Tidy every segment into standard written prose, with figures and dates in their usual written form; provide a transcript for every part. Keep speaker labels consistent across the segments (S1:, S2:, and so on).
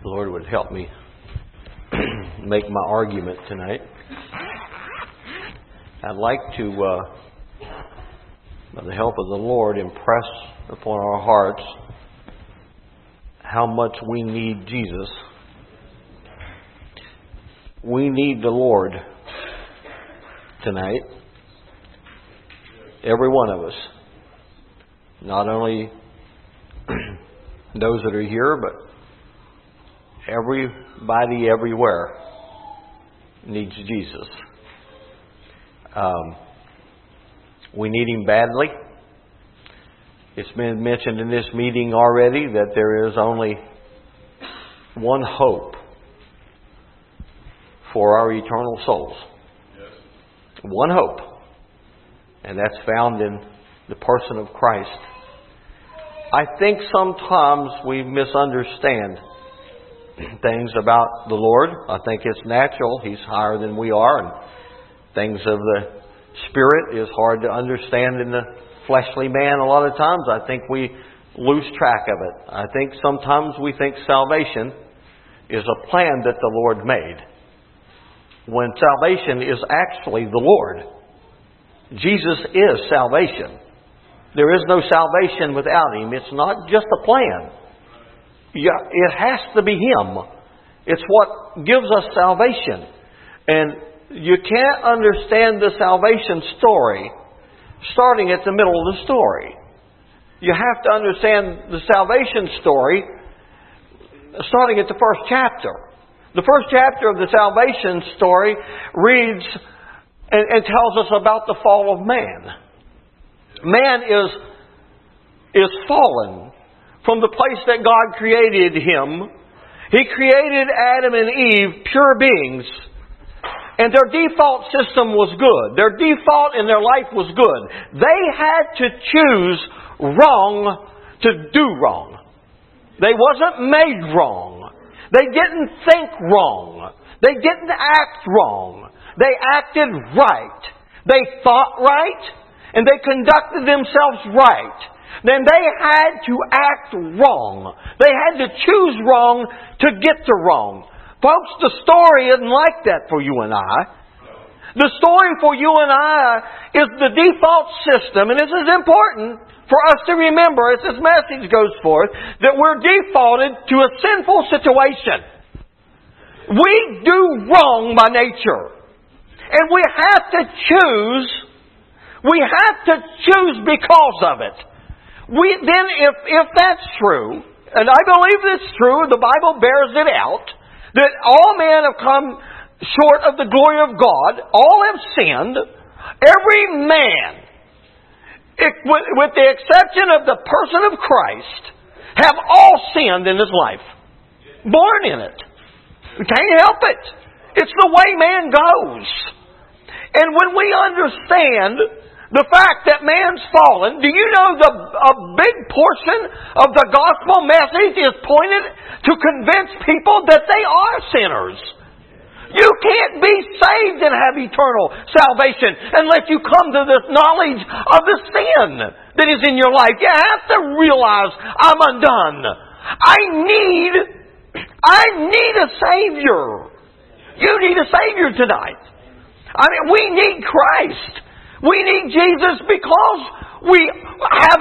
S1: The Lord would help me make my argument tonight. I'd like to, by the help of the Lord, impress upon our hearts how much we need Jesus. We need the Lord tonight. Every one of us. Not only those that are here, but everybody everywhere needs Jesus. We need Him badly. It's been mentioned in this meeting already that there is only one hope for our eternal souls. Yes. One hope. And that's found in the person of Christ. I think sometimes we misunderstand things about the Lord. I think it's natural. He's higher than we are. And things of the Spirit is hard to understand in the fleshly man a lot of times. I think we lose track of it. I think sometimes we think salvation is a plan that the Lord made, when salvation is actually the Lord. Jesus is salvation. There is no salvation without Him. It's not just a plan. Yeah, it has to be Him. It's what gives us salvation. And you can't understand the salvation story starting at the middle of the story. You have to understand the salvation story starting at the first chapter. The first chapter of the salvation story reads and tells us about the fall of man. Man is fallen from the place that God created him. He created Adam and Eve pure beings. And their default system was good. Their default in their life was good. They had to choose wrong to do wrong. They wasn't made wrong. They didn't think wrong. They didn't act wrong. They acted right. They thought right. And they conducted themselves right. Then they had to act wrong. They had to choose wrong to get to wrong. Folks, the story isn't like that for you and I. The story for you and I is the default system, and this is important for us to remember as this message goes forth, that we're defaulted to a sinful situation. We do wrong by nature. And we have to choose. We have to choose because of it. Then if that's true, and I believe it's true, the Bible bears it out, that all men have come short of the glory of God, all have sinned, every man, with the exception of the person of Christ, have all sinned in his life. Born in it. We can't help it. It's the way man goes. And when we understand the fact that man's fallen, do you know a big portion of the gospel message is pointed to convince people that they are sinners? You can't be saved and have eternal salvation unless you come to this knowledge of the sin that is in your life. You have to realize, I'm undone. I need a Savior. You need a Savior tonight. I mean, we need Christ. We need Jesus because we have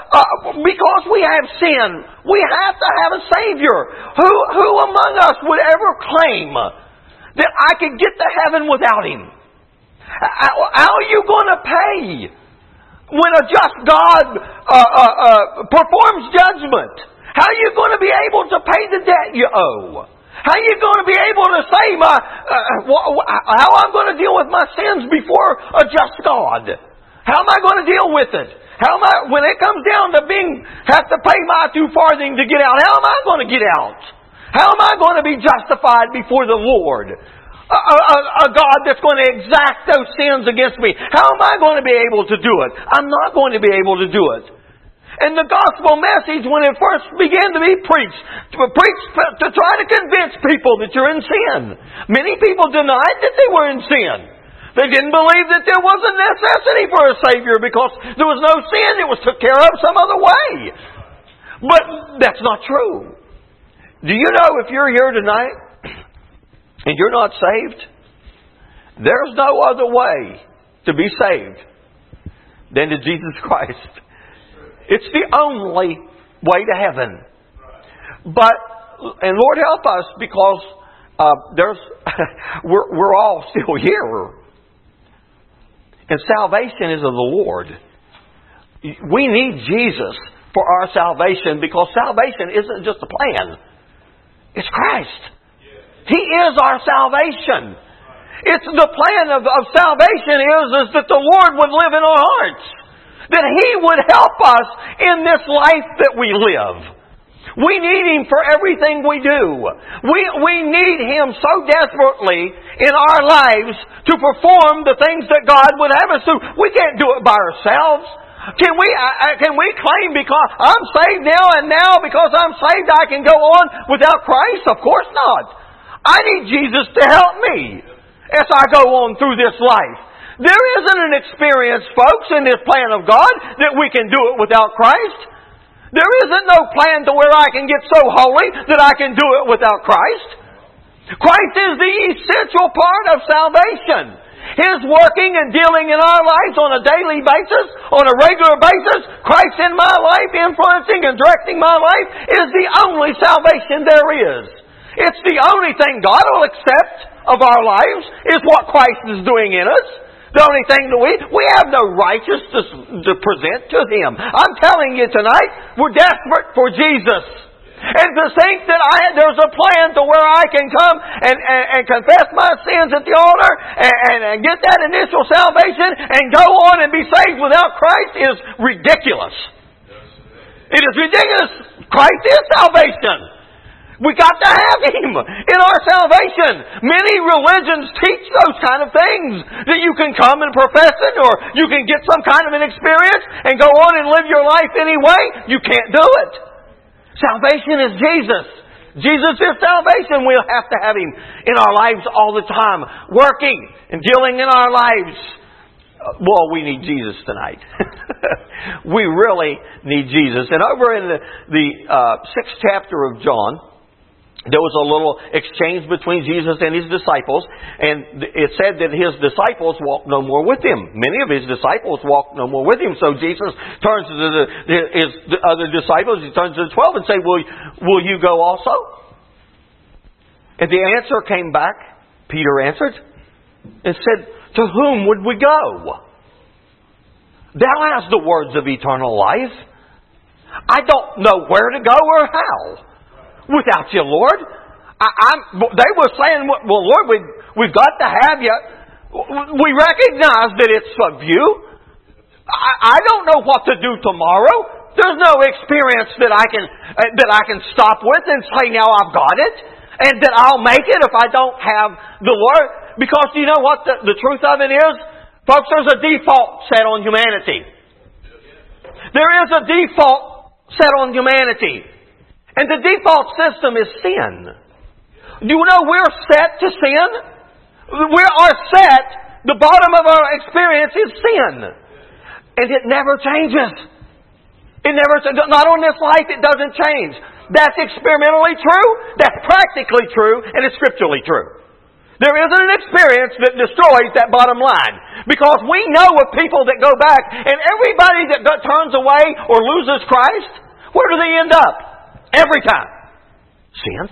S1: sin. We have to have a Savior. Who among us would ever claim that I could get to heaven without Him? How are you going to pay when a just God performs judgment? How are you going to be able to pay the debt you owe? How are you going to be able to say how I'm going to deal with my sins before a just God? How am I going to deal with it? When it comes down to have to pay my 2 farthing to get out, how am I going to get out? How am I going to be justified before the Lord? A God that's going to exact those sins against me. How am I going to be able to do it? I'm not going to be able to do it. And the gospel message, when it first began to be preached to try to convince people that you're in sin. Many people denied that they were in sin. They didn't believe that there was a necessity for a Savior because there was no sin. It was took care of some other way. But that's not true. Do you know if you're here tonight and you're not saved, there's no other way to be saved than to Jesus Christ. It's the only way to heaven. But, and Lord help us, because we're all still here. And salvation is of the Lord. We need Jesus for our salvation, because salvation isn't just a plan. It's Christ. He is our salvation. It's the plan of salvation is that the Lord would live in our hearts. That He would help us in this life that we live. We need Him for everything we do. We need Him so desperately in our lives to perform the things that God would have us do. We can't do it by ourselves. Can we claim because I'm saved now and now because I'm saved I can go on without Christ? Of course not. I need Jesus to help me as I go on through this life. There isn't an experience, folks, in this plan of God that we can do it without Christ. There isn't no plan to where I can get so holy that I can do it without Christ. Christ is the essential part of salvation. His working and dealing in our lives on a daily basis, on a regular basis, Christ in my life, influencing and directing my life, is the only salvation there is. It's the only thing God will accept of our lives, is what Christ is doing in us. The only thing that we have no righteousness to present to Him. I'm telling you tonight, we're desperate for Jesus. And to think that there's a plan to where I can come and confess my sins at the altar and get that initial salvation and go on and be saved without Christ is ridiculous. It is ridiculous. Christ is salvation. We got to have Him in our salvation. Many religions teach those kind of things. That you can come and profess it, or you can get some kind of an experience and go on and live your life anyway. You can't do it. Salvation is Jesus. Jesus is salvation. We'll have to have Him in our lives all the time, working and dealing in our lives. Well, we need Jesus tonight. We really need Jesus. And over in the 6th chapter of John, there was a little exchange between Jesus and His disciples, and it said that His disciples walked no more with Him. Many of His disciples walked no more with Him. So Jesus turns to His other disciples, He turns to the 12 and says, will you go also? And the answer came back. Peter answered and said, to whom would we go? Thou hast the words of eternal life. I don't know where to go or how. Without you, Lord. They were saying, well, Lord, we've got to have you. We recognize that it's of you. I don't know what to do tomorrow. There's no experience that I can stop with and say, now I've got it. And that I'll make it if I don't have the Lord. Because you know what the truth of it is? Folks, there's a default set on humanity. There is a default set on humanity. And the default system is sin. Do you know we're set to sin? We are set, the bottom of our experience is sin. And it never changes. Not on this life, it doesn't change. That's experimentally true, that's practically true, and it's scripturally true. There isn't an experience that destroys that bottom line. Because we know of people that go back, and everybody that turns away or loses Christ, where do they end up? Every time. Sin.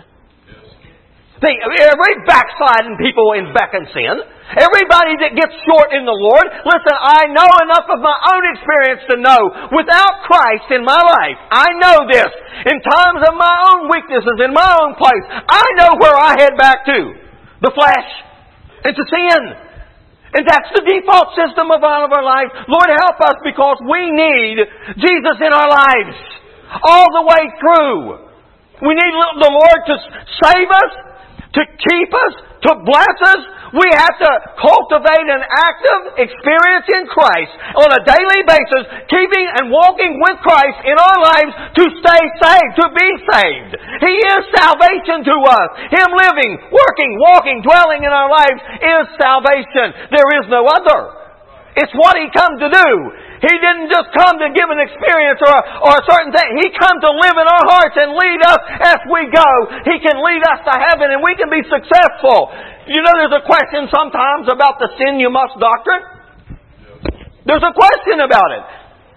S1: Every backsliding people in back in sin. Everybody that gets short in the Lord. Listen, I know enough of my own experience to know without Christ in my life, I know this. In times of my own weaknesses, in my own place, I know where I head back to. The flesh. And to sin. And that's the default system of all of our lives. Lord, help us because we need Jesus in our lives. All the way through. We need the Lord to save us, to keep us, to bless us. We have to cultivate an active experience in Christ on a daily basis, keeping and walking with Christ in our lives to stay saved, to be saved. He is salvation to us. Him living, working, walking, dwelling in our lives is salvation. There is no other. It's what He come to do. He didn't just come to give an experience or a certain thing. He come to live in our hearts and lead us as we go. He can lead us to heaven and we can be successful. You know, there's a question sometimes about the sin you must doctrine. There's a question about it.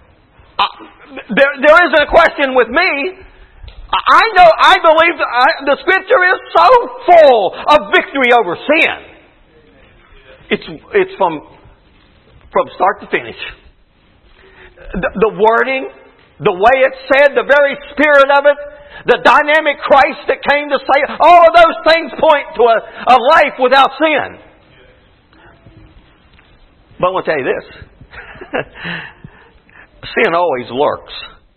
S1: There isn't a question with me. I believe the Scripture is so full of victory over sin. It's from start to finish. The wording, the way it's said, the very spirit of it, the dynamic Christ that came to save, all of those things point to a life without sin. But I want to tell you this. Sin always lurks.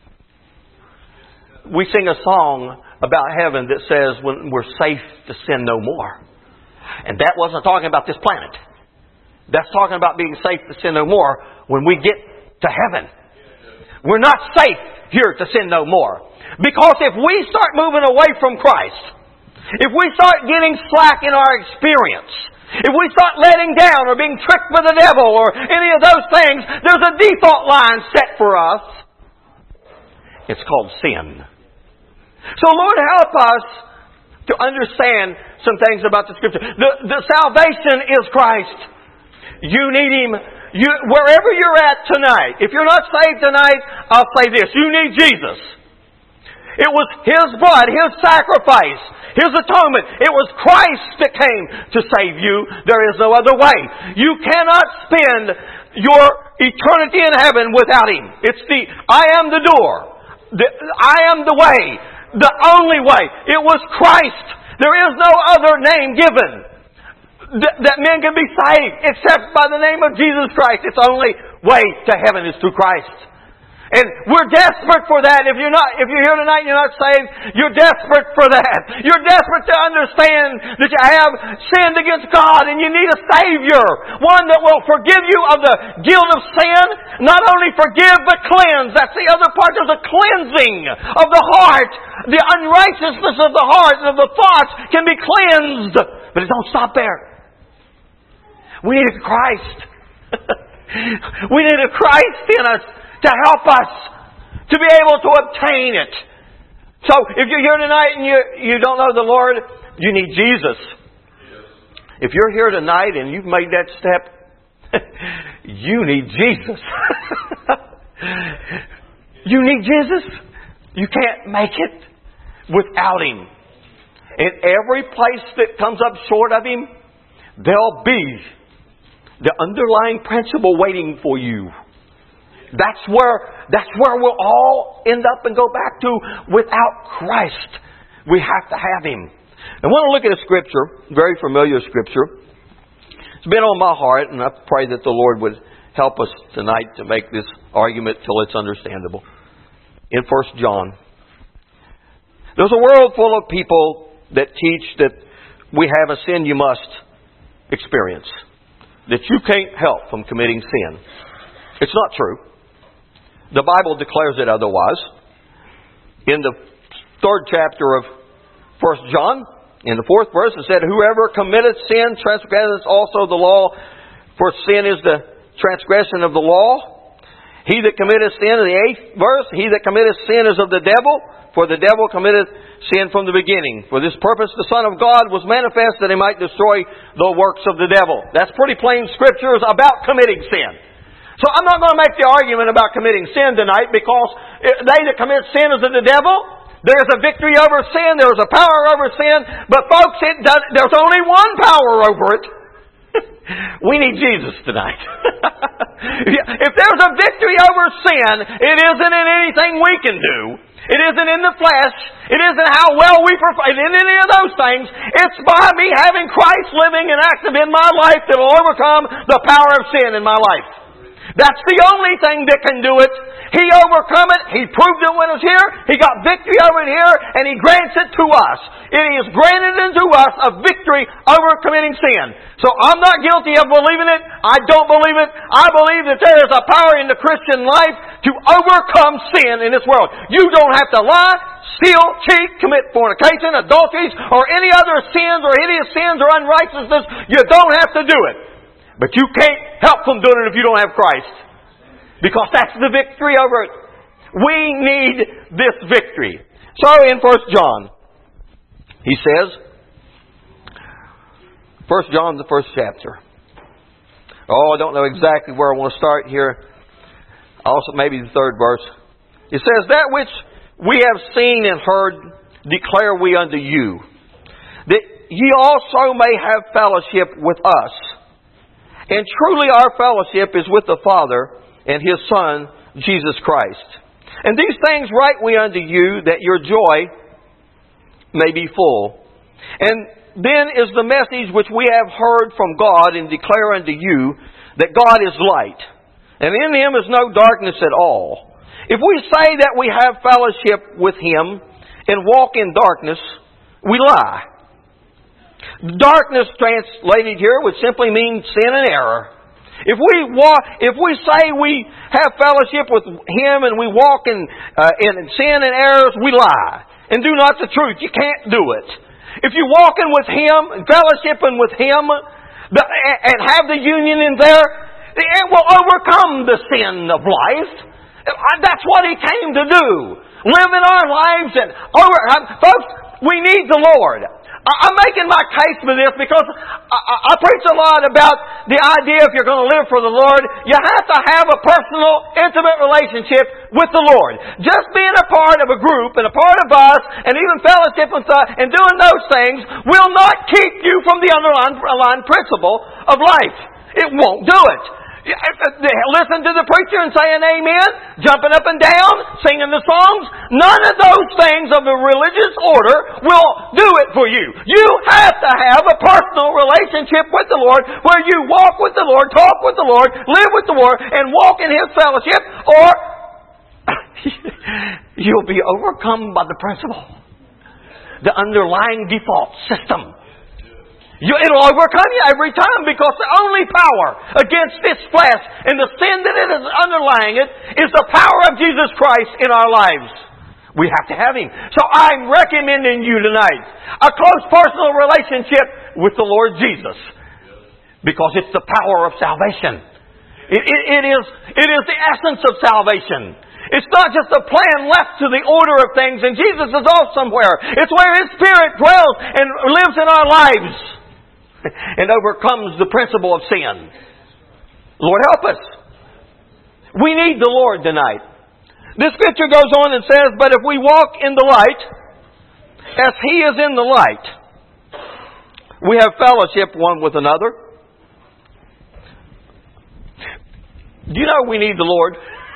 S1: We sing a song about heaven that says when we're safe to sin no more. And that wasn't talking about this planet. That's talking about being safe to sin no more when we get to heaven. We're not safe here to sin no more. Because if we start moving away from Christ, if we start getting slack in our experience, if we start letting down or being tricked by the devil or any of those things, there's a default line set for us. It's called sin. So Lord, help us to understand some things about the Scripture. The salvation is Christ. You need Him. Wherever you're at tonight, if you're not saved tonight, I'll say this. You need Jesus. It was His blood, His sacrifice, His atonement. It was Christ that came to save you. There is no other way. You cannot spend your eternity in heaven without Him. It's I am the door. I am the way. The only way. It was Christ. There is no other name given that men can be saved except by the name of Jesus Christ. It's the only way to heaven is through Christ. And we're desperate for that. If you're here tonight and you're not saved, you're desperate for that. You're desperate to understand that you have sinned against God and you need a Savior. One that will forgive you of the guilt of sin. Not only forgive, but cleanse. That's the other part. There's a cleansing of the heart. The unrighteousness of the heart and of the thoughts can be cleansed. But it don't stop there. We need a Christ. We need a Christ in us to help us to be able to obtain it. So if you're here tonight and you don't know the Lord, you need Jesus. If you're here tonight and you've made that step, you need Jesus. You need Jesus. You can't make it without Him. In every place that comes up short of Him, there'll be the underlying principle waiting for you. That's where we'll all end up and go back to. Without Christ, we have to have Him. I want to look at a Scripture, very familiar Scripture. It's been on my heart, and I pray that the Lord would help us tonight to make this argument till it's understandable. In 1 John. There's a world full of people that teach that we have a sin you must experience. That you can't help from committing sin. It's not true. The Bible declares it otherwise. In the 3rd chapter of 1 John, in the 4th verse, it said, "Whoever committeth sin transgresseth also the law, for sin is the transgression of the law. He that committeth sin," in the 8th verse, "he that committeth sin is of the devil, for the devil committeth sin from the beginning. For this purpose the Son of God was manifest, that He might destroy the works of the devil." That's pretty plain Scriptures about committing sin. So I'm not going to make the argument about committing sin tonight, because they that commit sin is of the devil. There's a victory over sin. There's a power over sin. But folks, there's only one power over it. We need Jesus tonight. If there's a victory over sin, it isn't in anything we can do. It isn't in the flesh. It isn't how well we perform. It isn't any of those things. It's by me having Christ living and active in my life that will overcome the power of sin in my life. That's the only thing that can do it. He overcome it. He proved it when it was here. He got victory over it here, and He grants it to us. It is granted unto us a victory over committing sin. So I'm not guilty of believing it. I don't believe it. I believe that there is a power in the Christian life to overcome sin in this world. You don't have to lie, steal, cheat, commit fornication, adulteries, or any other sins or hideous sins or unrighteousness. You don't have to do it. But you can't help from doing it if you don't have Christ. Because that's the victory over it. We need this victory. So in 1 John, he says, 1 John, the first chapter. Oh, I don't know exactly where I want to start here. Also, maybe the third verse. It says, that which we have seen and heard declare we unto you, that ye also may have fellowship with us. And truly our fellowship is with the Father and His Son, Jesus Christ. And these things write we unto you, that your joy may be full. And then is the message which we have heard from God, and declare unto you, that God is light, and in Him is no darkness at all. If we say that we have fellowship with Him and walk in darkness, we lie. Darkness, translated here, would simply mean sin and error. If we say we have fellowship with Him and we walk in sin and errors, we lie and do not the truth. You can't do it. If you're walking with Him and fellowshipping with Him and have the union in there, it will overcome the sin of life. That's what He came to do. Live in our lives and folks, we need the Lord. I'm making my case for this because I preach a lot about the idea if you're going to live for the Lord, you have to have a personal, intimate relationship with the Lord. Just being a part of a group and a part of us and even fellowship and doing those things will not keep you from the underlying principle of life. It won't do it. Listen to the preacher and say an amen, jumping up and down, singing the songs. None of those things of the religious order will do it for you. You have to have a personal relationship with the Lord where you walk with the Lord, talk with the Lord, live with the Lord, and walk in His fellowship, or you'll be overcome by the principle, the underlying default system. It'll overcome you every time, because the only power against this flesh and the sin that it is underlying it is the power of Jesus Christ in our lives. We have to have Him. So I'm recommending you tonight a close personal relationship with the Lord Jesus, because it's the power of salvation. It is the essence of salvation. It's not just a plan left to the order of things and Jesus is off somewhere. It's where His Spirit dwells and lives in our lives and overcomes the principle of sin. Lord, help us. We need the Lord tonight. This scripture goes on and says, but if we walk in the light, as He is in the light, we have fellowship one with another. Do you know we need the Lord?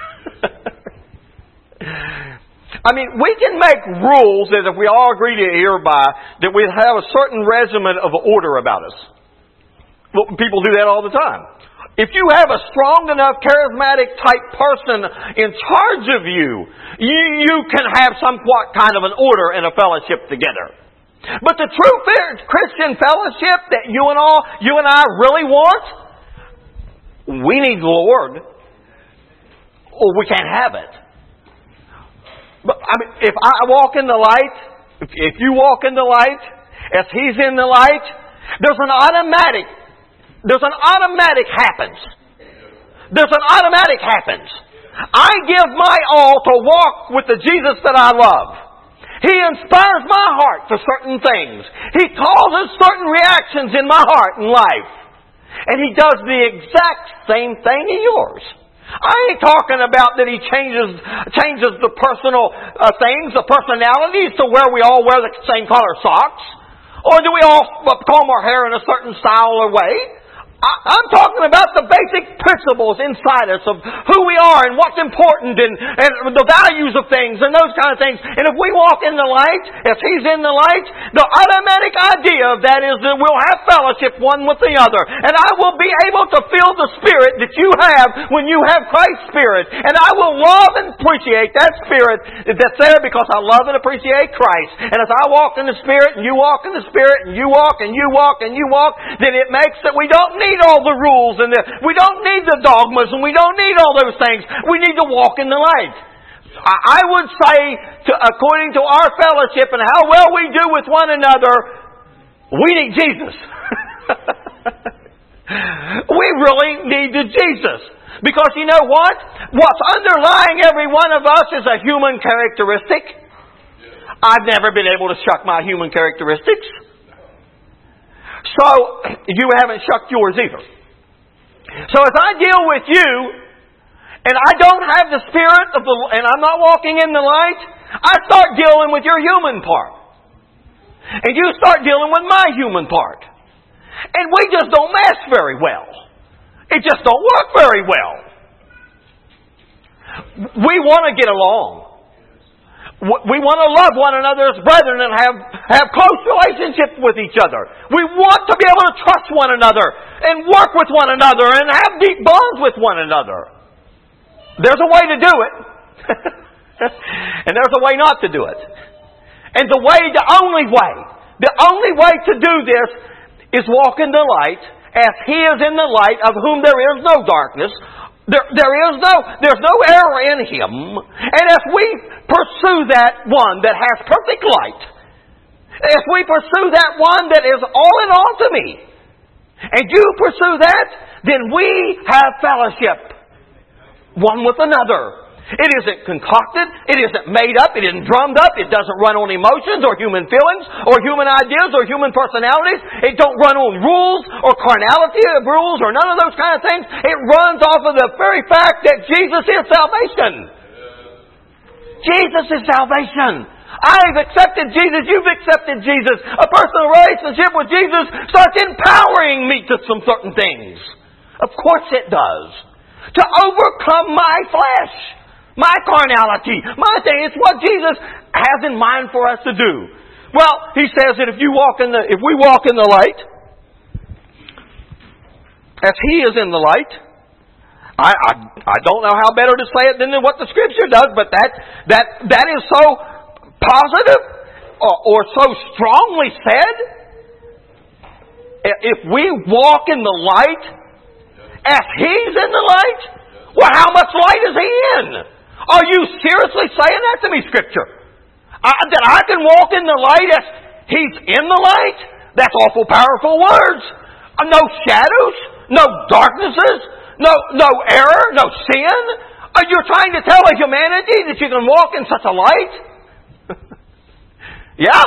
S1: I mean, we can make rules that if we all agree to hereby, that we have a certain regimen of order about us. Well, people do that all the time. If you have a strong enough, charismatic type person in charge of you, you can have somewhat kind of an order and a fellowship together. But the true Christian fellowship that you and I really want, we need the Lord, or we can't have it. But I mean, if I walk in the light, if you walk in the light, as He's in the light, there's an automatic happens. There's an automatic happens. I give my all to walk with the Jesus that I love. He inspires my heart for certain things. He causes certain reactions in my heart and life. And He does the exact same thing in yours. I ain't talking about that He changes the personal things, the personalities, to where we all wear the same color socks, or do we all comb our hair in a certain style or way. I'm talking about the basic principles inside us of who we are and what's important and the values of things and those kind of things. And if we walk in the light, as He's in the light, the automatic idea of that is that we'll have fellowship one with the other. And I will be able to feel the Spirit that you have when you have Christ's Spirit. And I will love and appreciate that Spirit that's there because I love and appreciate Christ. And as I walk in the Spirit and you walk in the Spirit and you walk and you walk and you walk, then it makes that we don't need all the rules and we don't need the dogmas and we don't need all those things. We need to walk in the light. I would say, according to our fellowship and how well we do with one another, we need Jesus. We really needed Jesus. Because you know what? What's underlying every one of us is a human characteristic. I've never been able to shuck my human characteristics. So, you haven't shucked yours either. So as I deal with you, and I don't have the Spirit of the, and I'm not walking in the light, I start dealing with your human part. And you start dealing with my human part. And we just don't mesh very well. It just don't work very well. We want to get along. We want to love one another as brethren and have close relationships with each other. We want to be able to trust one another and work with one another and have deep bonds with one another. There's a way to do it. And there's a way not to do it. And the only way to do this is walk in the light as He is in the light, of whom there is no darkness. There's no error in Him. And as we pursue that one that has perfect light, as we pursue that one that is all in all to me, and you pursue that, then we have fellowship one with another. It isn't concocted. It isn't made up. It isn't drummed up. It doesn't run on emotions or human feelings or human ideas or human personalities. It don't run on rules or carnality of rules or none of those kind of things. It runs off of the very fact that Jesus is salvation. Jesus is salvation. I've accepted Jesus. You've accepted Jesus. A personal relationship with Jesus starts empowering me to some certain things. Of course it does. To overcome my flesh. My carnality, my thing. It's what Jesus has in mind for us to do. Well, He says that if we walk in the light, as He is in the light, I don't know how better to say it than what the Scripture does, but that is so positive or so strongly said. If we walk in the light, as He's in the light, well, how much light is He in? Are you seriously saying that to me, Scripture? That I can walk in the light as He's in the light? That's awful powerful words. No shadows, no darknesses, no error, no sin. Are you trying to tell a humanity that you can walk in such a light? Yeah?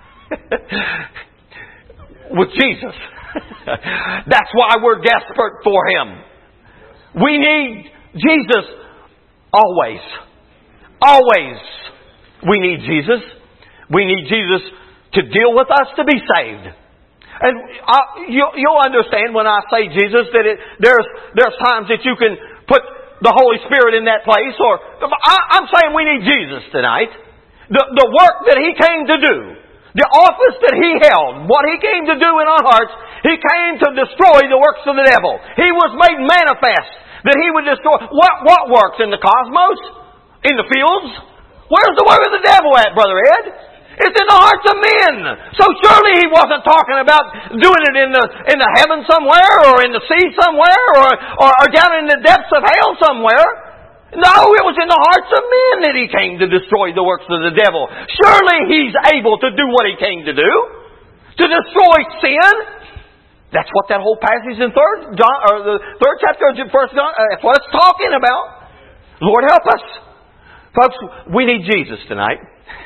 S1: With Jesus. That's why we're desperate for Him. We need Jesus. Always. Always. We need Jesus. We need Jesus to deal with us to be saved. And you'll understand when I say Jesus that there's times that you can put the Holy Spirit in that place. Or I'm saying we need Jesus tonight. The work that He came to do. The office that He held. What He came to do in our hearts. He came to destroy the works of the devil. He was made manifest. That He would destroy. What works in the cosmos? In the fields? Where's the work of the devil at, Brother Ed? It's in the hearts of men. So surely He wasn't talking about doing it in the heaven somewhere, or in the sea somewhere, or down in the depths of hell somewhere. No, it was in the hearts of men that He came to destroy the works of the devil. Surely He's able to do what He came to do. To destroy sin. That's what that whole passage in the third chapter of 1 John, that's what it's talking about. Lord help us. Folks, we need Jesus tonight.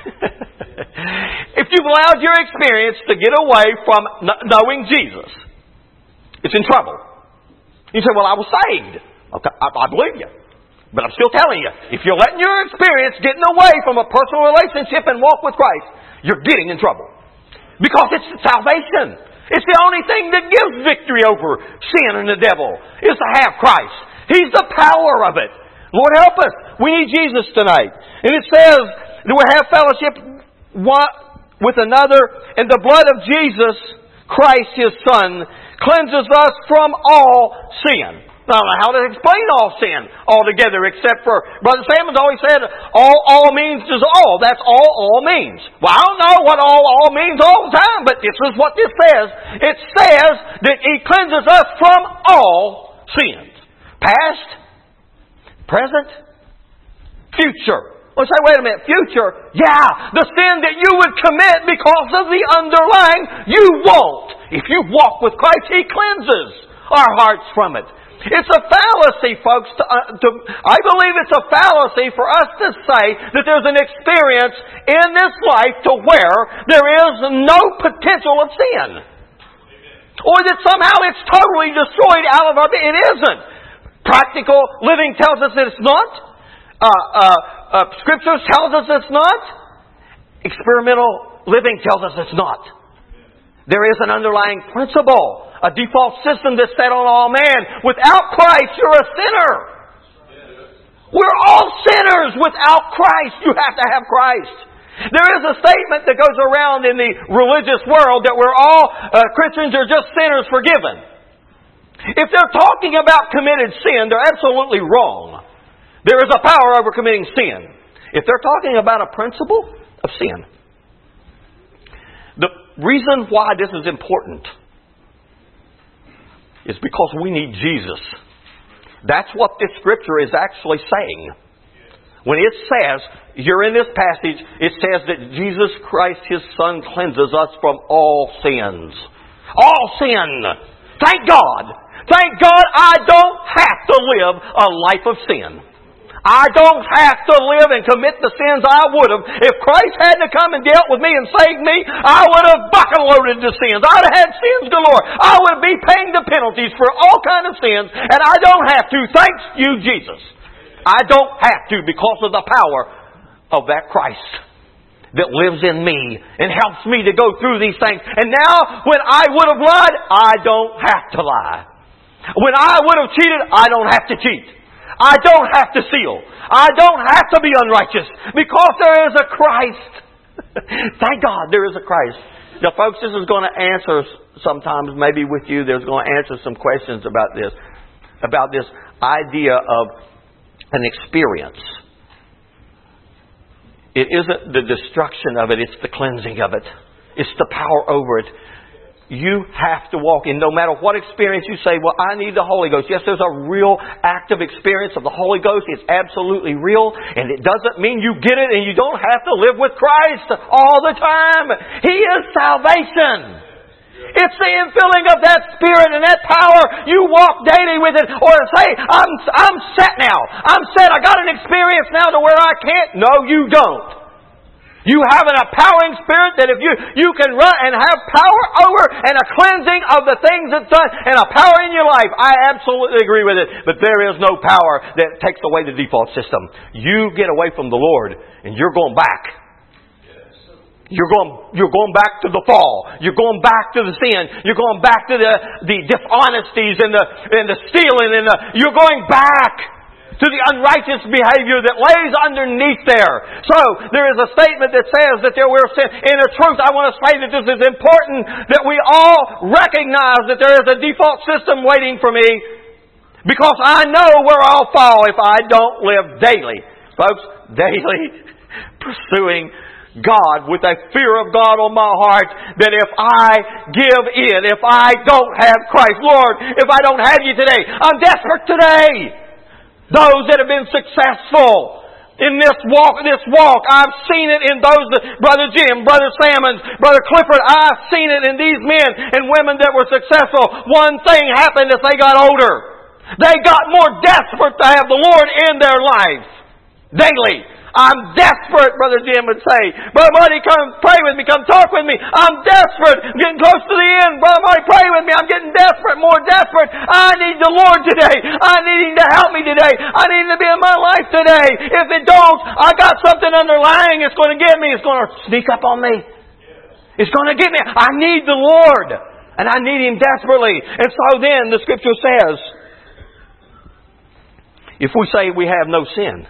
S1: If you've allowed your experience to get away from knowing Jesus, it's in trouble. You say, well, I was saved. Okay, I believe you. But I'm still telling you, if you're letting your experience getting away from a personal relationship and walk with Christ, you're getting in trouble. Because it's salvation. It's the only thing that gives victory over sin and the devil, is to have Christ. He's the power of it. Lord help us. We need Jesus tonight. And it says that we have fellowship one with another, and the blood of Jesus Christ, His Son, cleanses us from all sin. I don't know how to explain all sin altogether, except for Brother Samuel's always said, all means is all. That's all means. Well, I don't know what all means all the time, but this is what this says. It says that He cleanses us from all sins. Past, present, future. Well, say, wait a minute, future? Yeah, the sin that you would commit because of the underlying, you won't. If you walk with Christ, He cleanses our hearts from it. It's a fallacy, folks. I believe it's a fallacy for us to say that there's an experience in this life to where there is no potential of sin. Or that somehow it's totally destroyed out of our being. It isn't. Practical living tells us that it's not. Scriptures tells us it's not. Experimental living tells us it's not. There is an underlying principle. A default system that's set on all man. Without Christ, you're a sinner. We're all sinners without Christ. You have to have Christ. There is a statement that goes around in the religious world that we're all, Christians are just sinners forgiven. If they're talking about committed sin, they're absolutely wrong. There is a power over committing sin. If they're talking about a principle of sin, the reason why this is important is because we need Jesus. That's what this Scripture is actually saying. When it says, you're in this passage, it says that Jesus Christ, His Son, cleanses us from all sins. All sin! Thank God! Thank God I don't have to live a life of sin. I don't have to live and commit the sins I would have. If Christ hadn't come and dealt with me and saved me, I would have bucket loaded the sins. I'd have had sins galore. I would be paying the penalties for all kinds of sins, and I don't have to. Thanks you, Jesus. I don't have to because of the power of that Christ that lives in me and helps me to go through these things. And now, when I would have lied, I don't have to lie. When I would have cheated, I don't have to cheat. I don't have to steal. I don't have to be unrighteous because there is a Christ. Thank God there is a Christ. Now, folks, this is going to answer sometimes, maybe with you, there's going to answer some questions about this idea of an experience. It isn't the destruction of it, it's the cleansing of it. It's the power over it. You have to walk in, no matter what experience you say, well, I need the Holy Ghost. Yes, there's a real active experience of the Holy Ghost. It's absolutely real. And it doesn't mean you get it and you don't have to live with Christ all the time. He is salvation. It's the infilling of that Spirit and that power. You walk daily with it. Or say, I'm set now. I'm set. I got an experience now to where I can't. No, you don't. You have an empowering Spirit that if you can run and have power over and a cleansing of the things that's done and a power in your life. I absolutely agree with it. But there is no power that takes away the default system. You get away from the Lord and you're going back. You're going back to the fall. You're going back to the sin. You're going back to the dishonesties and the stealing you're going back to the unrighteous behavior that lays underneath there. So, there is a statement that says that there we're sin. In the truth, I want to say that this is important that we all recognize that there is a default system waiting for me because I know where I'll fall if I don't live daily. Folks, daily pursuing God with a fear of God on my heart that if I give in, if I don't have Christ, Lord, if I don't have you today, I'm desperate today. Those that have been successful in this walk, I've seen it in those, Brother Jim, Brother Sammons, Brother Clifford, I've seen it in these men and women that were successful. One thing happened as they got older. They got more desperate to have the Lord in their life daily. I'm desperate, Brother Jim would say. Brother Marty, come pray with me. Come talk with me. I'm desperate. I'm getting close to the end. Brother Marty, pray with me. I'm getting desperate, more desperate. I need the Lord today. I need Him to help me today. I need Him to be in my life today. If it don't, I got something underlying. It's going to get me. It's going to sneak up on me. It's going to get me. I need the Lord. And I need Him desperately. And so then the Scripture says, if we say we have no sin,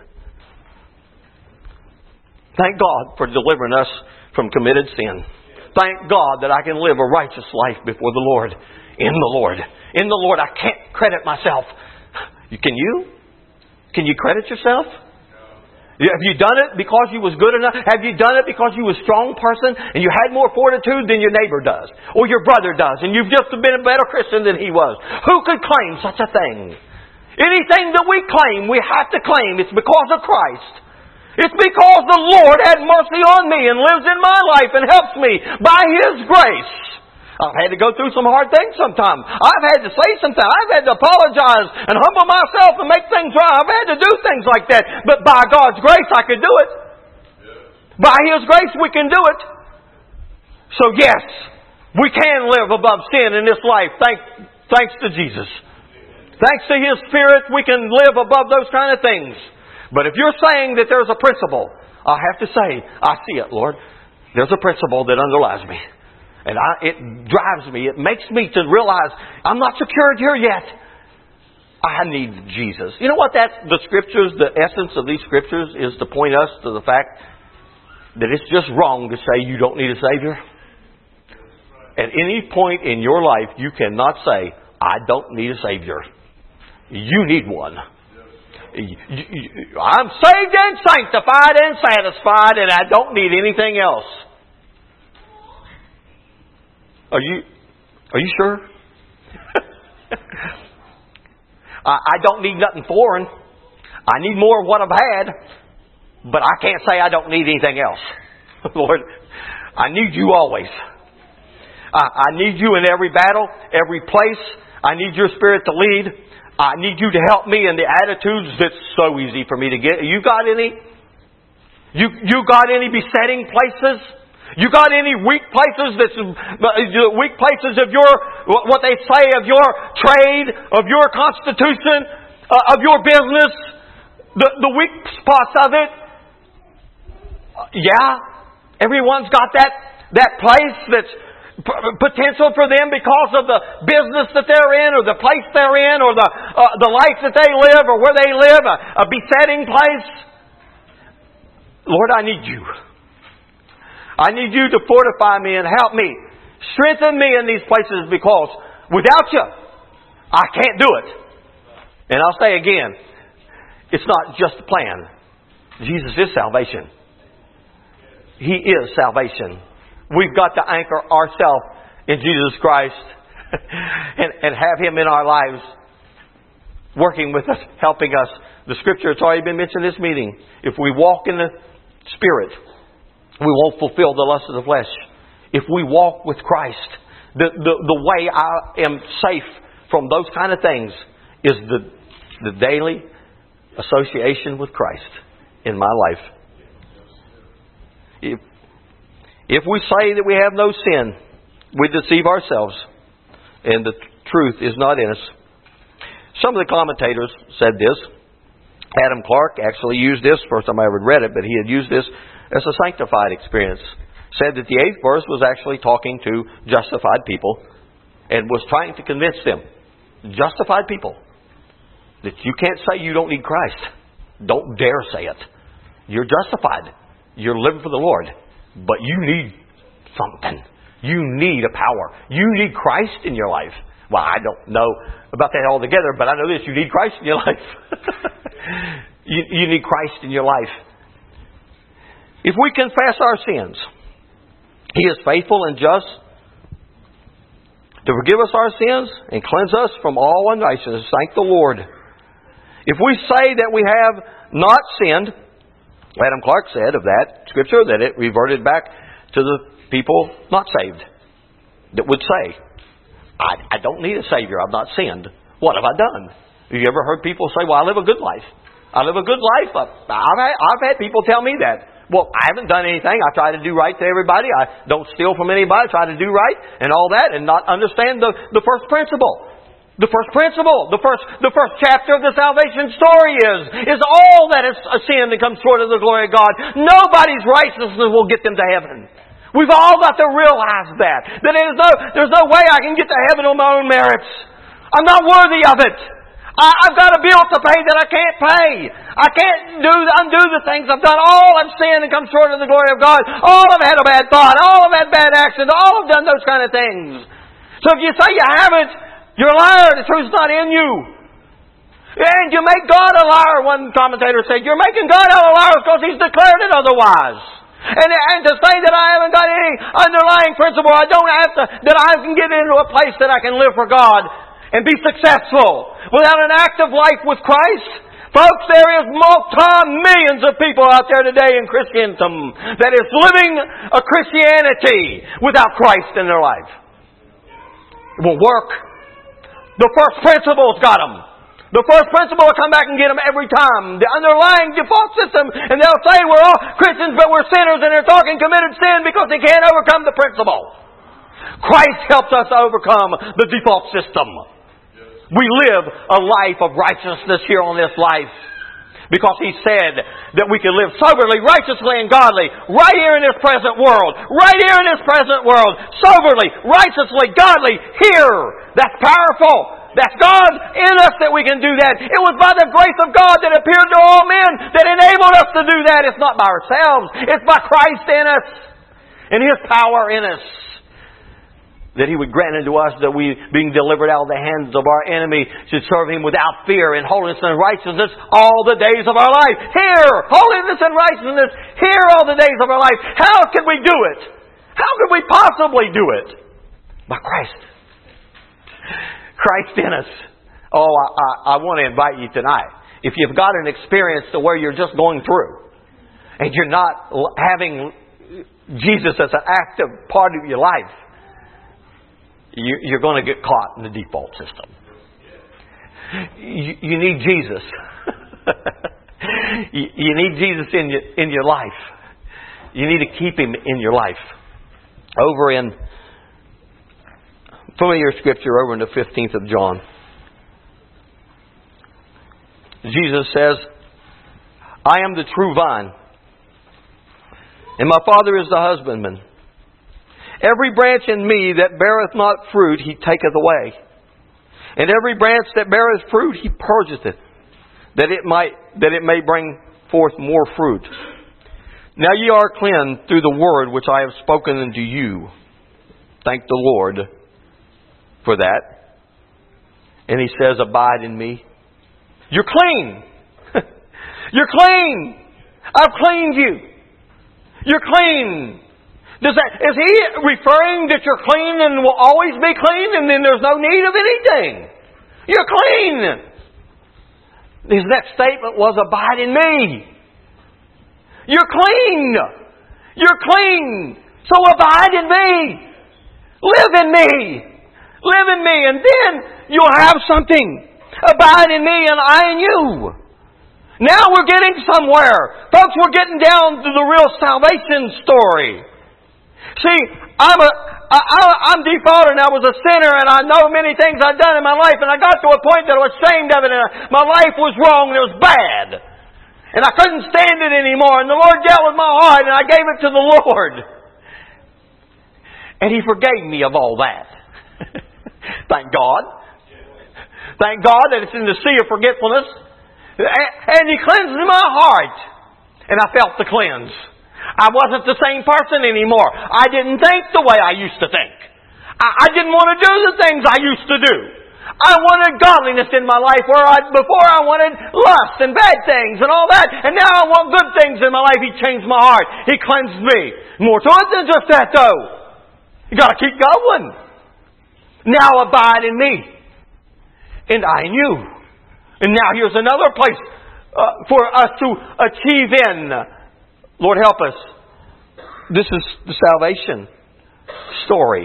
S1: thank God for delivering us from committed sin. Thank God that I can live a righteous life before the Lord. In the Lord. In the Lord. I can't credit myself. Can you? Can you credit yourself? Have you done it because you was good enough? Have you done it because you was a strong person and you had more fortitude than your neighbor does? Or your brother does and you've just been a better Christian than he was? Who could claim such a thing? Anything that we claim, we have to claim it's because of Christ. It's because the Lord had mercy on me and lives in my life and helps me by His grace. I've had to go through some hard things sometimes. I've had to say something. I've had to apologize and humble myself and make things right. I've had to do things like that. But by God's grace, I could do it. By His grace, we can do it. So yes, we can live above sin in this life. Thanks to Jesus. Thanks to His Spirit, we can live above those kind of things. But if you're saying that there's a principle, I have to say, I see it, Lord. There's a principle that underlies me. And it drives me. It makes me to realize I'm not secured here yet. I need Jesus. You know what the Scriptures, the essence of these Scriptures is to point us to the fact that it's just wrong to say you don't need a Savior. At any point in your life, you cannot say, I don't need a Savior. You need one. I'm saved and sanctified and satisfied, and I don't need anything else. Are you sure? I don't need nothing foreign. I need more of what I've had, but I can't say I don't need anything else. Lord, I need You always. I need You in every battle, every place. I need Your Spirit to lead. I need You to help me in the attitudes that's so easy for me to get. You got any? You got any besetting places? You got any weak places weak places of your, what they say, of your trade, of your constitution, of your business, the weak spots of it? Yeah. Everyone's got that place that's potential for them because of the business that they're in, or the place they're in, or the life that they live, or where they live, a besetting place. Lord, I need You. I need You to fortify me and help me. Strengthen me in these places, because without You, I can't do it. And I'll say again, it's not just a plan. Jesus is salvation. He is salvation. We've got to anchor ourselves in Jesus Christ and have Him in our lives, working with us, helping us. The Scripture, it's already been mentioned in this meeting. If we walk in the Spirit, we won't fulfill the lust of the flesh. If we walk with Christ, the way I am safe from those kind of things is the daily association with Christ in my life. If we say that we have no sin, we deceive ourselves, and the truth is not in us. Some of the commentators said this. Adam Clarke actually used this. First time I ever read it, but he had used this as a sanctified experience. Said that the 8th verse was actually talking to justified people and was trying to convince them, justified people, that you can't say you don't need Christ. Don't dare say it. You're justified. You're living for the Lord. But you need something. You need a power. You need Christ in your life. Well, I don't know about that altogether, but I know this. You need Christ in your life. You need Christ in your life. If we confess our sins, He is faithful and just to forgive us our sins and cleanse us from all unrighteousness. Thank the Lord. If we say that we have not sinned, Adam Clarke said of that Scripture that it reverted back to the people not saved, that would say, I don't need a Savior. I've not sinned. What have I done? Have you ever heard people say, well, I live a good life. I live a good life. I've had people tell me that. Well, I haven't done anything. I try to do right to everybody. I don't steal from anybody. I try to do right and all that, and not understand the first principle. The first principle, the first chapter of the salvation story is all that is a sin that comes short of the glory of God. Nobody's righteousness will get them to heaven. We've all got to realize that there's no way I can get to heaven on my own merits. I'm not worthy of it. I've got a bill to pay that I can't pay. I can't undo the things I've done. All I've sinned and come short of the glory of God. All I've had a bad thought. All I've had bad actions. All I've done those kind of things. So if you say you haven't, you're a liar. The truth's not in you. And you make God a liar, one commentator said. You're making God a liar because He's declared it otherwise. And to say that I haven't got any underlying principle, I don't have to, that I can get into a place that I can live for God and be successful without an active life with Christ. Folks, there is multi-millions of people out there today in Christendom that is living a Christianity without Christ in their life. It won't work. The first principle's got them. The first principle will come back and get them every time. The underlying default system, and they'll say we're all Christians but we're sinners, and they're talking committed sin because they can't overcome the principle. Christ helps us overcome the default system. We live a life of righteousness here on this life because He said that we can live soberly, righteously, and godly right here in this present world. Right here in this present world. Soberly, righteously, godly, here. That's powerful. That's God in us that we can do that. It was by the grace of God that appeared to all men that enabled us to do that. It's not by ourselves. It's by Christ in us and His power in us. That He would grant unto us that we, being delivered out of the hands of our enemy, should serve Him without fear in holiness and righteousness all the days of our life. Here, holiness and righteousness, here all the days of our life. How can we do it? How can we possibly do it? By Christ. Christ in us. Oh, I want to invite you tonight. If you've got an experience to where you're just going through, and you're not having Jesus as an active part of your life, you're going to get caught in the default system. You need Jesus. You need Jesus in your life. You need to keep Him in your life. Over in familiar scripture, over in the 15th of John, Jesus says, I am the true vine, and my Father is the husbandman. Every branch in me that beareth not fruit, He taketh away. And every branch that beareth fruit, He purgeth it, that it may bring forth more fruit. Now ye are cleansed through the word which I have spoken unto you. Thank the Lord for that. And He says, abide in me. You're clean. You're clean. I've cleaned you. You're clean. Is He referring that you're clean and will always be clean and then there's no need of anything? You're clean. His next statement was, abide in me. You're clean. You're clean. So abide in me. Live in me. Live in me. And then you'll have something. Abide in me and I in you. Now we're getting somewhere. Folks, we're getting down to the real salvation story. See, I'm defaulted and I was a sinner and I know many things I've done in my life and I got to a point that I was ashamed of it and my life was wrong and it was bad. And I couldn't stand it anymore and the Lord dealt with my heart and I gave it to the Lord. And He forgave me of all that. Thank God. Thank God that it's in the sea of forgetfulness. And He cleansed my heart. And I felt the cleanse. I wasn't the same person anymore. I didn't think the way I used to think. I didn't want to do the things I used to do. I wanted godliness in my life where before I wanted lust and bad things and all that. And now I want good things in my life. He changed my heart. He cleansed me. More to it than just that though. You got to keep going. Now abide in me. And I in you. And now here's another place for us to achieve in. Lord help us. This is the salvation story.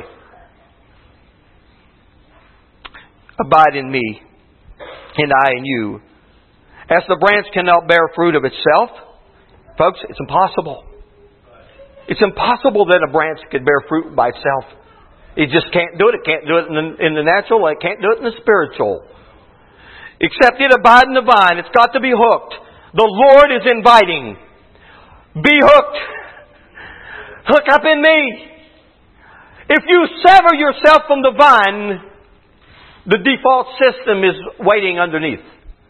S1: Abide in me, and I in you. As the branch cannot bear fruit of itself, folks, it's impossible. It's impossible that a branch could bear fruit by itself. It just can't do it. It can't do it in the natural. It can't do it in the spiritual. Except it abide in the vine. It's got to be hooked. The Lord is inviting. Be hooked. Hook up in me. If you sever yourself from the vine, the default system is waiting underneath.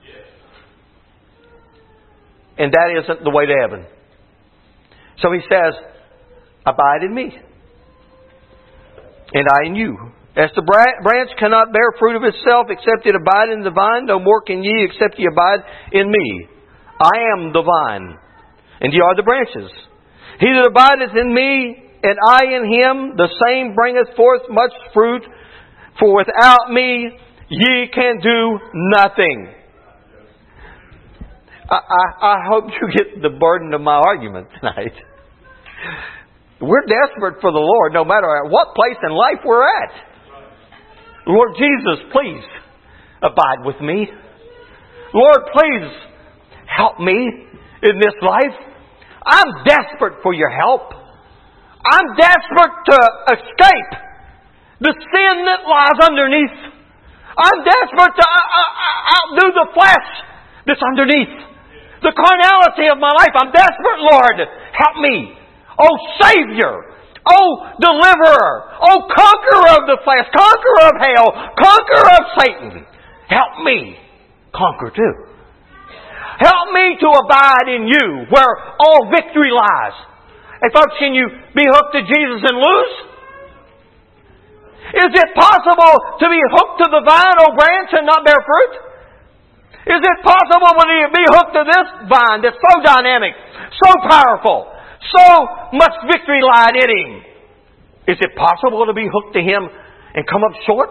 S1: And that isn't the way to heaven. So He says, abide in me. And I in you. As the branch cannot bear fruit of itself except it abide in the vine, no more can ye except ye abide in me. I am the vine, and ye are the branches. He that abideth in me, and I in him, the same bringeth forth much fruit. For without me, ye can do nothing. I hope you get the burden of my argument tonight. We're desperate for the Lord no matter at what place in life we're at. Lord Jesus, please abide with me. Lord, please help me in this life. I'm desperate for your help. I'm desperate to escape the sin that lies underneath. I'm desperate to outdo the flesh that's underneath. The carnality of my life. I'm desperate, Lord. Help me. Oh, Savior. Oh, Deliverer. Oh, Conqueror of the flesh. Conqueror of hell. Conqueror of Satan. Help me conquer too. Help me to abide in you where all victory lies. Hey folks, can you be hooked to Jesus and lose? Is it possible to be hooked to the vine, O branch, and not bear fruit? Is it possible to be hooked to this vine that's so dynamic, so powerful, so much victory lied in Him? Is it possible to be hooked to Him and come up short?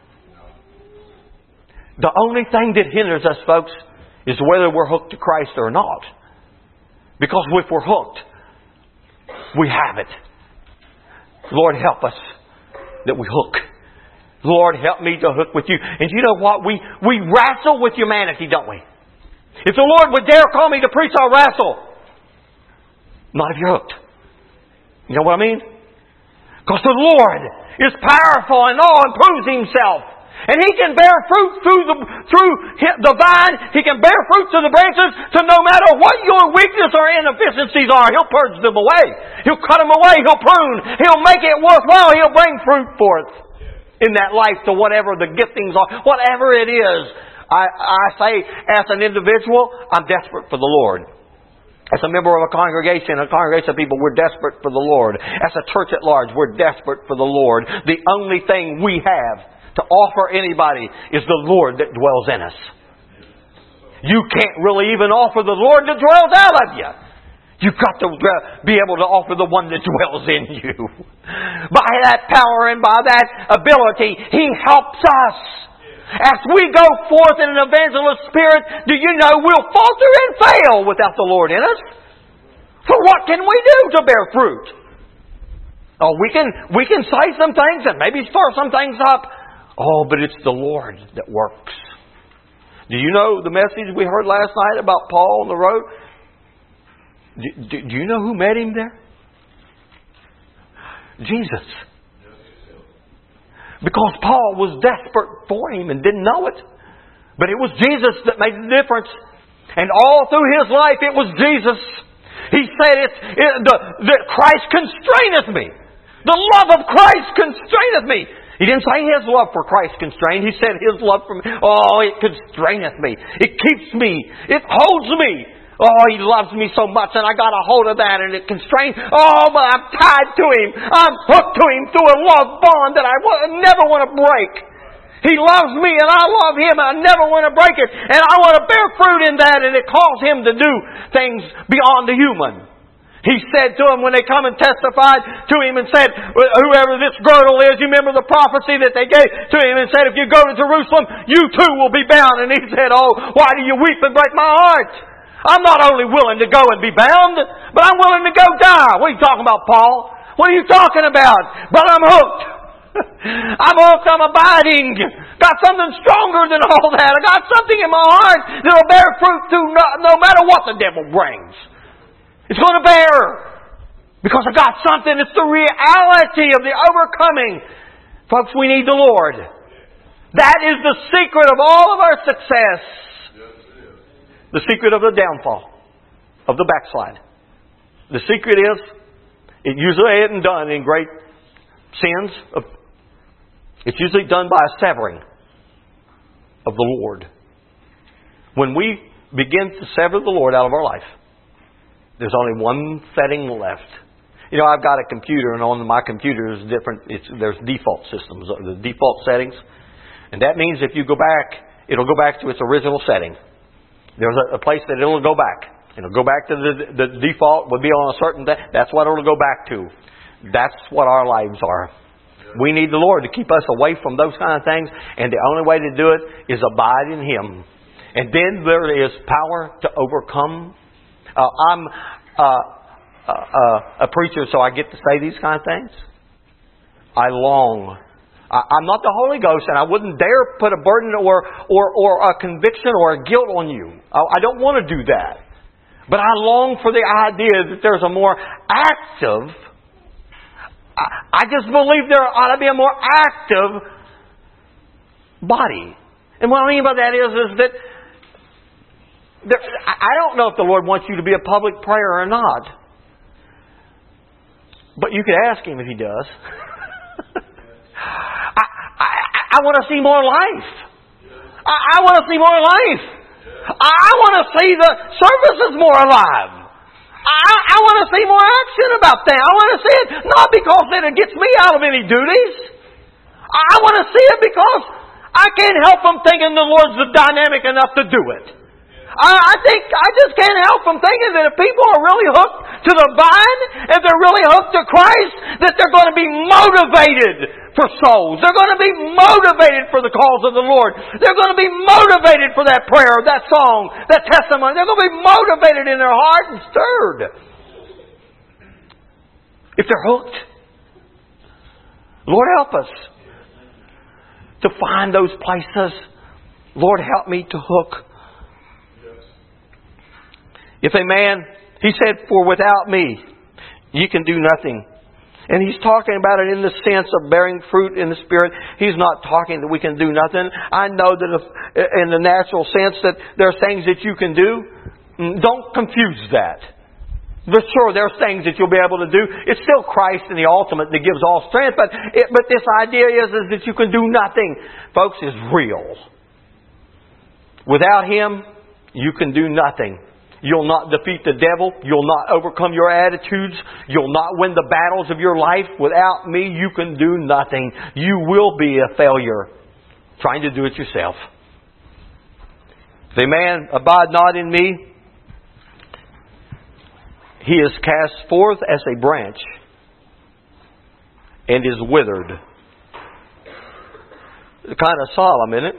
S1: The only thing that hinders us, folks, is whether we're hooked to Christ or not. Because if we're hooked, we have it. Lord, help us that we hook. Lord, help me to hook with you. And you know what? We wrestle with humanity, don't we? If the Lord would dare call me to preach, I'll wrestle. Not if you're hooked. You know what I mean? Because the Lord is powerful and all and proves Himself. And He can bear fruit through the vine. He can bear fruit to the branches. So no matter what your weakness or inefficiencies are, He'll purge them away. He'll cut them away. He'll prune. He'll make it worthwhile. He'll bring fruit forth in that life to whatever the giftings are. Whatever it is. I say, as an individual, I'm desperate for the Lord. As a member of a congregation of people, we're desperate for the Lord. As a church at large, we're desperate for the Lord. The only thing we have to offer anybody is the Lord that dwells in us. You can't really even offer the Lord that dwells out of you. You've got to be able to offer the one that dwells in you. By that power and by that ability, He helps us. As we go forth in an evangelist spirit, do you know we'll falter and fail without the Lord in us? So what can we do to bear fruit? Oh, we can say some things and maybe stir some things up. Oh, but it's the Lord that works. Do you know the message we heard last night about Paul on the road? Do you know who met him there? Jesus. Because Paul was desperate for him and didn't know it. But it was Jesus that made the difference. And all through his life it was Jesus. He said that Christ constraineth me. The love of Christ constraineth me. He didn't say His love for Christ constrained. He said His love for me. Oh, it constraineth me. It keeps me. It holds me. Oh, He loves me so much and I got a hold of that and it constrains. Oh, but I'm tied to Him. I'm hooked to Him through a love bond that I never want to break. He loves me and I love Him and I never want to break it. And I want to bear fruit in that, and it calls Him to do things beyond the human. He said to them when they come and testified to Him and said, whoever this girdle is, you remember the prophecy that they gave to Him and said, if you go to Jerusalem, you too will be bound. And He said, oh, why do you weep and break my heart? I'm not only willing to go and be bound, but I'm willing to go die. What are you talking about, Paul? What are you talking about? But I'm hooked. I'm hooked. I'm abiding. Got something stronger than all that. I got something in my heart that'll bear fruit through no matter what the devil brings. It's going to bear. Because I got something. It's the reality of the overcoming. Folks, we need the Lord. That is the secret of all of our success. The secret of the downfall. Of the backslide. The secret is, it usually isn't done in great sins. It's usually done by a severing of the Lord. When we begin to sever the Lord out of our life, there's only one setting left. You know, I've got a computer, and on my computer is different. There's default systems, the default settings, and that means if you go back, it'll go back to its original setting. There's a place that it'll go back. It'll go back to the default. Would be on a certain day. That's what it'll go back to. That's what our lives are. We need the Lord to keep us away from those kind of things, and the only way to do it is abide in Him. And then there is power to overcome. I'm a preacher, so I get to say these kind of things. I long I'm not the Holy Ghost, and I wouldn't dare put a burden or a conviction or a guilt on you. I don't want to do that. But I long for the idea that there's a more active... I just believe there ought to be a more active body. And what I mean by that is that I don't know if the Lord wants you to be a public prayer or not. But you could ask Him if He does. I want to see more life. I want to see more life. I want to see the services more alive. I want to see more action about that. I want to see it not because that it gets me out of any duties. I want to see it because I can't help from thinking the Lord's dynamic enough to do it. I just can't help from thinking that if people are really hooked to the vine, if they're really hooked to Christ, that they're going to be motivated for souls. They're going to be motivated for the cause of the Lord. They're going to be motivated for that prayer, that song, that testimony. They're going to be motivated in their heart and stirred. If they're hooked. Lord, help us to find those places. Lord, help me to hook. If a man, He said, for without me, you can do nothing. And He's talking about it in the sense of bearing fruit in the Spirit. He's not talking that we can do nothing. I know that in the natural sense that there are things that you can do. Don't confuse that. But sure, there's things that you'll be able to do. It's still Christ in the ultimate that gives all strength. But this idea is that you can do nothing, folks, is real. Without Him, you can do nothing. You'll not defeat the devil. You'll not overcome your attitudes. You'll not win the battles of your life. Without me, you can do nothing. You will be a failure trying to do it yourself. If a man abide not in me, he is cast forth as a branch and is withered. It's kind of solemn, isn't it?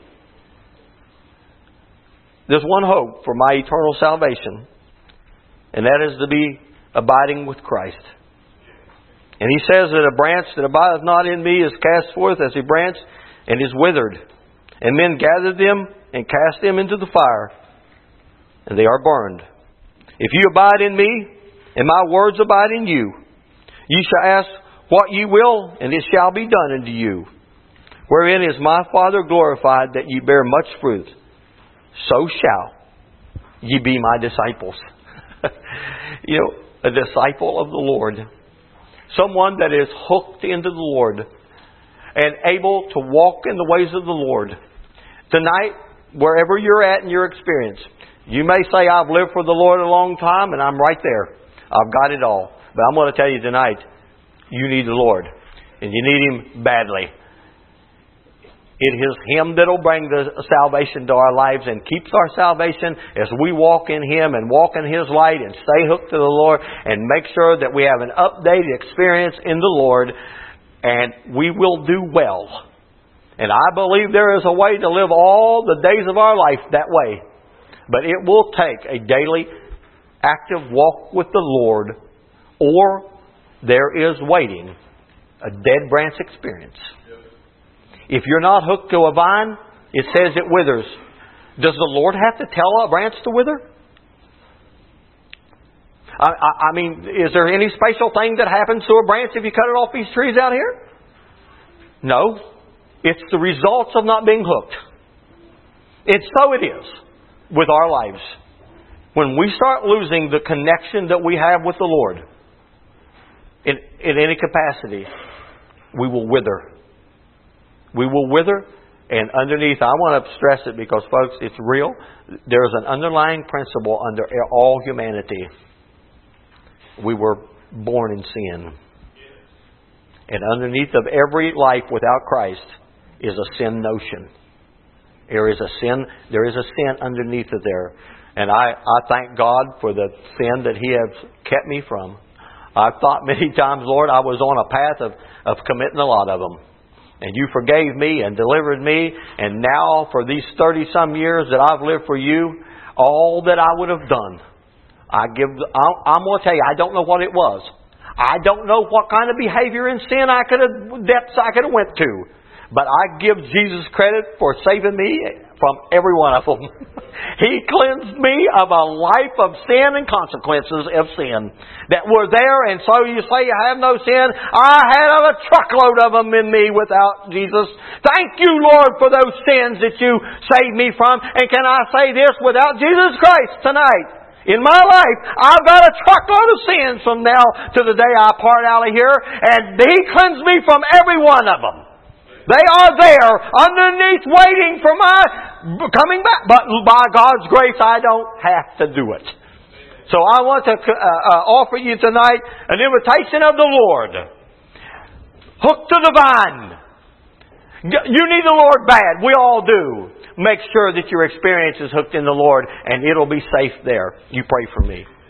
S1: There's one hope for my eternal salvation, and that is to be abiding with Christ. And He says that a branch that abideth not in me is cast forth as a branch and is withered. And men gather them and cast them into the fire, and they are burned. If you abide in me, and my words abide in you, ye shall ask what ye will, and it shall be done unto you. Wherein is my Father glorified, that ye bear much fruit. So shall ye be my disciples. You know, a disciple of the Lord. Someone that is hooked into the Lord and able to walk in the ways of the Lord. Tonight, wherever you're at in your experience, you may say, I've lived for the Lord a long time and I'm right there. I've got it all. But I'm going to tell you tonight, you need the Lord. And you need Him badly. It is Him that will bring the salvation to our lives and keeps our salvation as we walk in Him and walk in His light and stay hooked to the Lord and make sure that we have an updated experience in the Lord, and we will do well. And I believe there is a way to live all the days of our life that way. But it will take a daily active walk with the Lord, or there is waiting a dead branch experience. If you're not hooked to a vine, it says it withers. Does the Lord have to tell a branch to wither? I mean, is there any special thing that happens to a branch if you cut it off these trees out here? No. It's the results of not being hooked. And so it is with our lives. When we start losing the connection that we have with the Lord in any capacity, we will wither. We will wither, and underneath, I want to stress it because, folks, it's real. There's an underlying principle under all humanity. We were born in sin. And underneath of every life without Christ is a sin notion. There is a sin underneath of there. And I thank God for the sin that He has kept me from. I've thought many times, Lord, I was on a path of committing a lot of them. And You forgave me and delivered me. And now for these 30-some years that I've lived for You, all that I would have done, I'm going to tell you, I don't know what it was. I don't know what kind of behavior and sin depths I could have went to. But I give Jesus credit for saving me from every one of them. He cleansed me of a life of sin and consequences of sin that were there. And so you say I have no sin. I had a truckload of them in me without Jesus. Thank you, Lord, for those sins that you saved me from. And can I say this, without Jesus Christ tonight, in my life, I've got a truckload of sins from now to the day I part out of here. And He cleansed me from every one of them. They are there underneath waiting for my coming back. But by God's grace, I don't have to do it. So I want to offer you tonight an invitation of the Lord. Hook to the vine. You need the Lord bad. We all do. Make sure that your experience is hooked in the Lord, and it'll be safe there. You pray for me.